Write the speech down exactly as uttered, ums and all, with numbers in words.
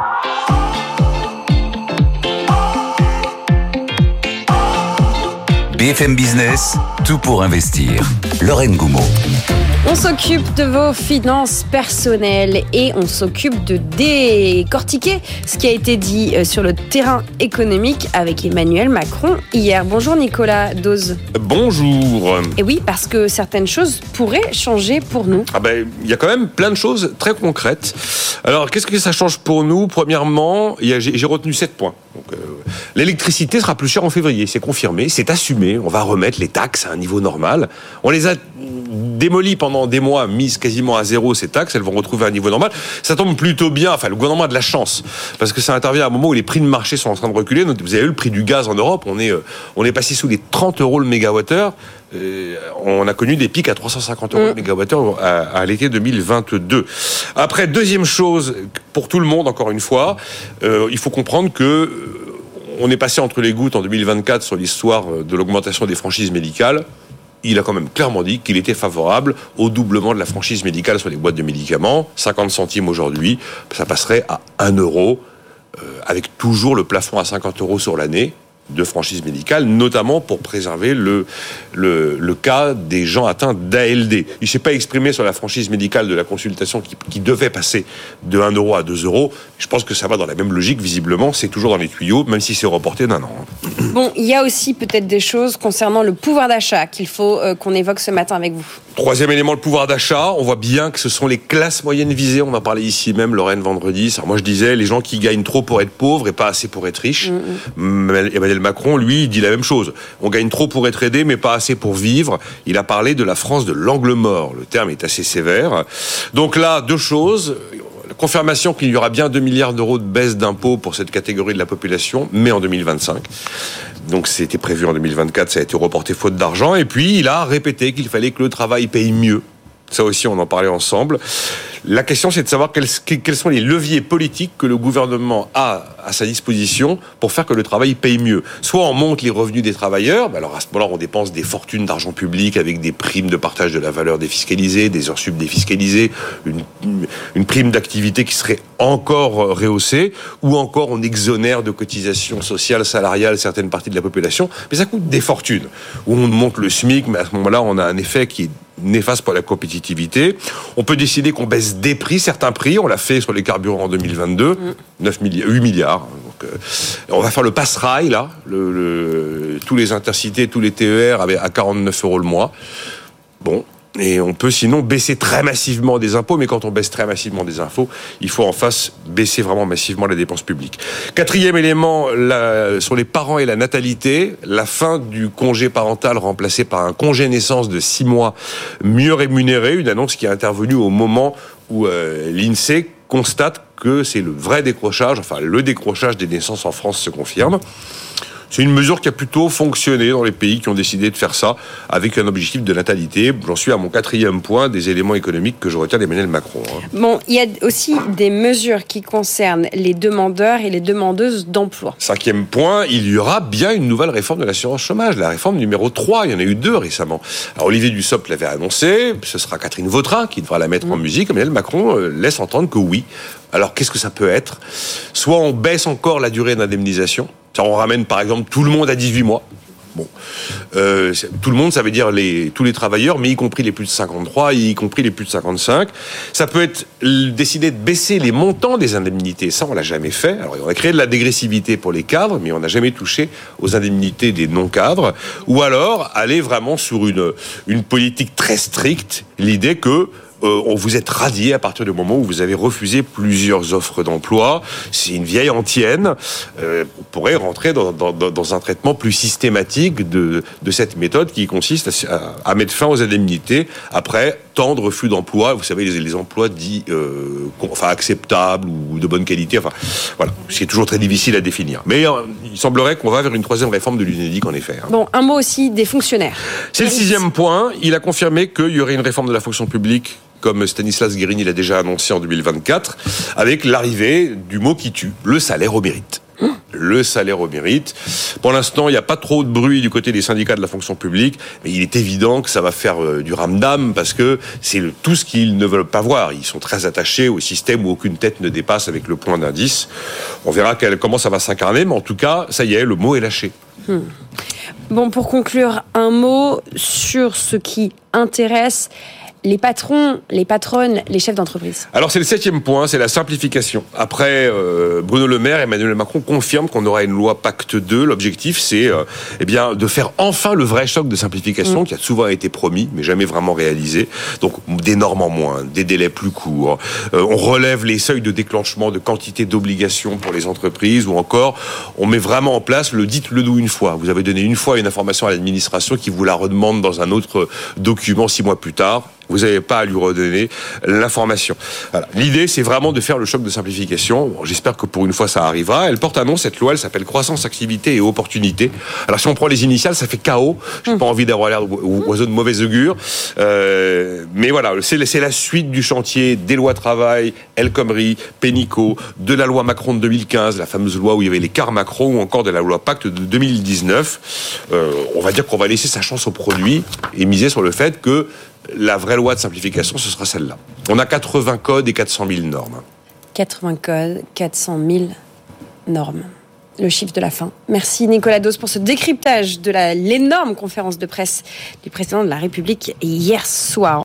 B F M Business, tout pour investir. Lorraine Goumeau. On s'occupe de vos finances personnelles et on s'occupe de décortiquer ce qui a été dit sur le terrain économique avec Emmanuel Macron hier. Bonjour Nicolas Dose. Bonjour. Et oui, parce que certaines choses pourraient changer pour nous. Ah ben, il y a quand même plein de choses très concrètes. Alors, qu'est-ce que ça change pour nous ? Premièrement, il y a, j'ai, j'ai retenu sept points. Donc, euh, l'électricité sera plus chère en février, c'est confirmé, c'est assumé. On va remettre les taxes à un niveau normal. On les a démolies pendant des mois, mises quasiment à zéro ces taxes, elles vont retrouver un niveau normal. Ça tombe plutôt bien, enfin le gouvernement a de la chance, parce que ça intervient à un moment où les prix de marché sont en train de reculer. Vous avez eu le prix du gaz en Europe, on est, euh, on est passé sous les trente euros le mégawattheure. Euh, on a connu des pics à trois cent cinquante euros le mégawattheure à, à l'été deux mille vingt-deux. Après, deuxième chose, pour tout le monde, encore une fois, euh, il faut comprendre que euh, on est passé entre les gouttes en deux mille vingt-quatre sur l'histoire de l'augmentation des franchises médicales. Il a quand même clairement dit qu'il était favorable au doublement de la franchise médicale sur les boîtes de médicaments. cinquante centimes aujourd'hui, ça passerait à un euro, euh, avec toujours le plafond à cinquante euros sur l'année de franchise médicale, notamment pour préserver le, le, le cas des gens atteints d'A L D. Il ne s'est pas exprimé sur la franchise médicale de la consultation qui, qui devait passer de un euro à deux euros. Je pense que ça va dans la même logique, visiblement. C'est toujours dans les tuyaux, même si c'est reporté d'un an. Bon, il y a aussi peut-être des choses concernant le pouvoir d'achat qu'il faut euh, qu'on évoque ce matin avec vous. Troisième élément, le pouvoir d'achat. On voit bien que ce sont les classes moyennes visées. On en parlait ici même, Lorraine, vendredi. Alors moi, je disais, les gens qui gagnent trop pour être pauvres et pas assez pour être riches. Mmh. Emmanuel Macron, lui, il dit la même chose. On gagne trop pour être aidé, mais pas assez pour vivre. Il a parlé de la France de l'angle mort. Le terme est assez sévère. Donc là, deux choses. La confirmation qu'il y aura bien deux milliards d'euros de baisse d'impôts pour cette catégorie de la population, mais en deux mille vingt-cinq. Donc c'était prévu en deux mille vingt-quatre, ça a été reporté faute d'argent. Et puis il a répété qu'il fallait que le travail paye mieux. Ça aussi, on en parlait ensemble. La question, c'est de savoir quels, quels sont les leviers politiques que le gouvernement a à sa disposition pour faire que le travail paye mieux. Soit on monte les revenus des travailleurs, ben alors à ce moment-là, on dépense des fortunes d'argent public avec des primes de partage de la valeur défiscalisées, des heures sub défiscalisées, une, une prime d'activité qui serait encore rehaussée, ou encore on exonère de cotisations sociales, salariales certaines parties de la population, mais ça coûte des fortunes. Ou on monte le SMIC, mais à ce moment-là, on a un effet qui est néfaste pour la compétitivité. On peut décider qu'on baisse des prix, certains prix. On l'a fait sur les carburants en deux mille vingt-deux, neuf milliards, huit milliards. Donc, euh, on va faire le pass-rail, là. Le, le, tous les intercités, tous les T E R à quarante-neuf euros le mois. Bon. Et on peut sinon baisser très massivement des impôts, mais quand on baisse très massivement des impôts, il faut en face baisser vraiment massivement la dépense publique. Quatrième élément, la, sur les parents et la natalité, la fin du congé parental remplacé par un congé naissance de six mois mieux rémunéré, une annonce qui est intervenue au moment où euh, l'INSEE constate que c'est le vrai décrochage, enfin le décrochage des naissances en France se confirme. C'est une mesure qui a plutôt fonctionné dans les pays qui ont décidé de faire ça avec un objectif de natalité. J'en suis à mon quatrième point des éléments économiques que je retiens d'Emmanuel Macron. Bon, il y a aussi des mesures qui concernent les demandeurs et les demandeuses d'emploi. Cinquième point, il y aura bien une nouvelle réforme de l'assurance chômage, la réforme numéro trois. Il y en a eu deux récemment. Alors Olivier Dussopt l'avait annoncé, ce sera Catherine Vautrin qui devra la mettre mmh. en musique. Emmanuel Macron laisse entendre que oui. Alors qu'est-ce que ça peut être ? Soit on baisse encore la durée d'indemnisation. On ramène par exemple tout le monde à dix-huit mois. Bon, euh, tout le monde, ça veut dire les, tous les travailleurs, mais y compris les plus de cinquante-trois, y compris les plus de cinquante-cinq. Ça peut être décider de baisser les montants des indemnités. Ça, on l'a jamais fait. Alors, on a créé de la dégressivité pour les cadres, mais on n'a jamais touché aux indemnités des non-cadres. Ou alors aller vraiment sur une, une politique très stricte, l'idée que Euh, on vous êtes radié à partir du moment où vous avez refusé plusieurs offres d'emploi. C'est une vieille antienne. Euh, on pourrait rentrer dans, dans, dans un traitement plus systématique de, de cette méthode qui consiste à, à mettre fin aux indemnités après tant de refus d'emploi. Vous savez, les, les emplois dits euh, enfin, acceptables ou de bonne qualité. Enfin, voilà, c'est toujours très difficile à définir. Mais euh, il semblerait qu'on va vers une troisième réforme de l'UNEDIC, en effet. Hein. Bon, un mot aussi des fonctionnaires. C'est le sixième point. Il a confirmé qu'il y aurait une réforme de la fonction publique comme Stanislas Guérini l'a déjà annoncé en deux mille vingt-quatre, avec l'arrivée du mot qui tue, le salaire au mérite. le salaire au mérite. Pour l'instant, il n'y a pas trop de bruit du côté des syndicats de la fonction publique, mais il est évident que ça va faire euh, du ramdam parce que c'est le, tout ce qu'ils ne veulent pas voir. Ils sont très attachés au système où aucune tête ne dépasse avec le point d'indice. On verra quelle, comment ça va s'incarner, mais en tout cas, ça y est, le mot est lâché. Hmm. Bon, pour conclure, un mot sur ce qui intéresse les patrons, les patronnes, les chefs d'entreprise. Alors c'est le septième point, c'est la simplification. Après, euh, Bruno Le Maire et Emmanuel Macron confirment qu'on aura une loi Pacte deux. L'objectif, c'est euh, eh bien de faire enfin le vrai choc de simplification mmh. qui a souvent été promis, mais jamais vraiment réalisé. Donc des normes en moins, des délais plus courts. Euh, on relève les seuils de déclenchement de quantité d'obligations pour les entreprises, ou encore on met vraiment en place le dites-le nous une fois. Vous avez donné une fois une information à l'administration qui vous la redemande dans un autre document six mois plus tard. Vous n'avez pas à lui redonner l'information. Voilà. L'idée, c'est vraiment de faire le choc de simplification. Bon, j'espère que pour une fois, ça arrivera. Elle porte un nom, cette loi, elle s'appelle Croissance, Activité et Opportunité. Alors, si on prend les initiales, ça fait K O. Je n'ai mmh. pas envie d'avoir l'air d'oiseau de mauvais augure. Euh, mais voilà, c'est, c'est la suite du chantier des lois travail, El Khomri, Pénicaud, de la loi Macron de deux mille quinze, la fameuse loi où il y avait l'écart Macron, ou encore de la loi Pacte de deux mille dix-neuf. Euh, on va dire qu'on va laisser sa chance au produit et miser sur le fait que la vraie loi de simplification, ce sera celle-là. On a quatre-vingts codes et quatre cent mille normes. quatre-vingts codes, quatre cent mille normes. Le chiffre de la fin. Merci Nicolas Dos pour ce décryptage de la, l'énorme conférence de presse du président de la République hier soir.